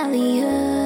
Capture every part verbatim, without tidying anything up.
earlier.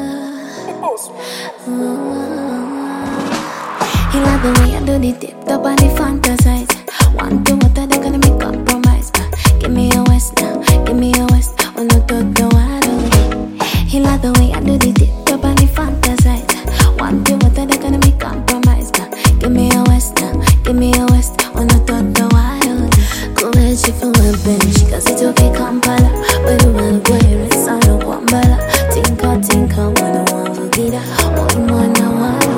He like the way I do the tip top and the fantasize. Want to water, they gonna make compromise. Uh, give me a west now, give me a west. Oh no, to the water. He like the way I do the tip top and the fantasize. Want to water, they gonna make compromise. Uh, give me a west now, give me a west. Oh no, to the water. Cool as she feel a bench, cause it's okay, Kampala. But you wanna go here, it's on a Wambala. Tinka, tinka, wanna want to get out. Oh, you wanna want to.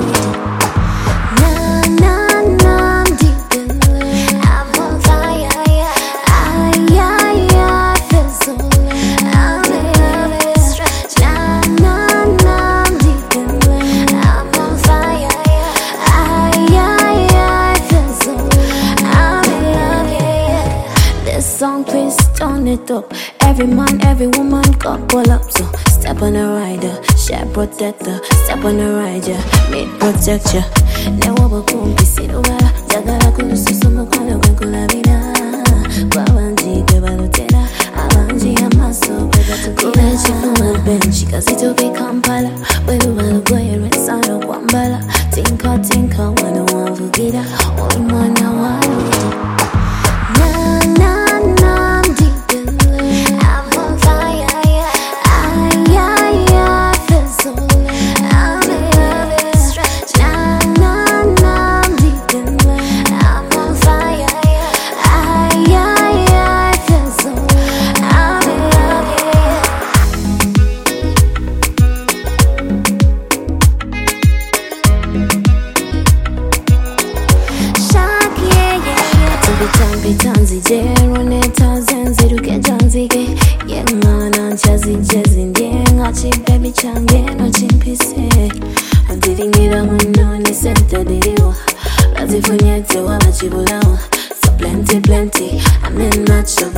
Song twist on it up. Every man, every woman couple up. So step on a rider, share protector. Step on a rider, made protect ya. Never will come to see the weather. Zagara kulususu mukwana kwenkula vina. Kwa wanji kweba lutena. Awanji amaso kweba tukina. Kulechi from a bench, cause it will be Kampala. Welu walu goye resano kwambala. Tinka tinka wana wavugida. Oi mwana walu. Bitanzi jero neta zenzi ruke janzige Yengana chazi jezi ndienga chipebi change no chimpise Antiringira muno ni sente diriwa Razi funyete wa machibulawa So plenty plenty I'm in much of